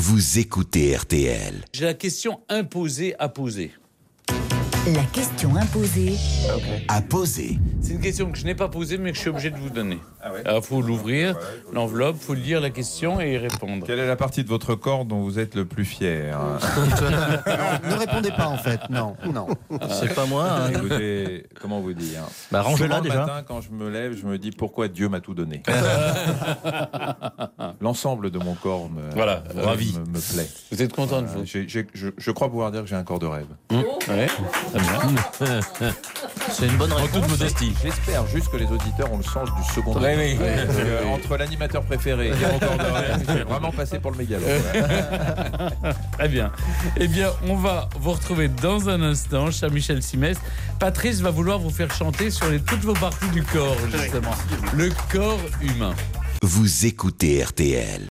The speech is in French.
Vous écoutez RTL. J'ai la question imposée à poser. La question imposée À poser. C'est une question que je n'ai pas posée, mais que je suis obligé de vous donner. Alors, faut l'ouvrir, l'enveloppe, faut lire la question et y répondre. Quelle est la partie de votre corps dont vous êtes le plus fier? Ne répondez pas en fait, non. C'est pas moi. Hein. Écoutez, comment vous dire? Bah, range-la Souvent, le déjà. matin, quand je me lève, je me dis pourquoi Dieu m'a tout donné. L'ensemble de mon corps me plaît. Vous êtes content de vous? Je crois pouvoir dire que j'ai un corps de rêve. Ouais. C'est une bonne En réponse. toute modestie. J'espère juste que les auditeurs ont le sens du second degré. Oui. Parce que entre l'animateur préféré et mon corps de rêve, j'ai vraiment passé pour le mégalo. Très bien. Eh bien, on va vous retrouver dans un instant, cher Michel Simès. Patrice va vouloir vous faire chanter sur toutes vos parties du corps, justement. Le corps humain. Vous écoutez RTL.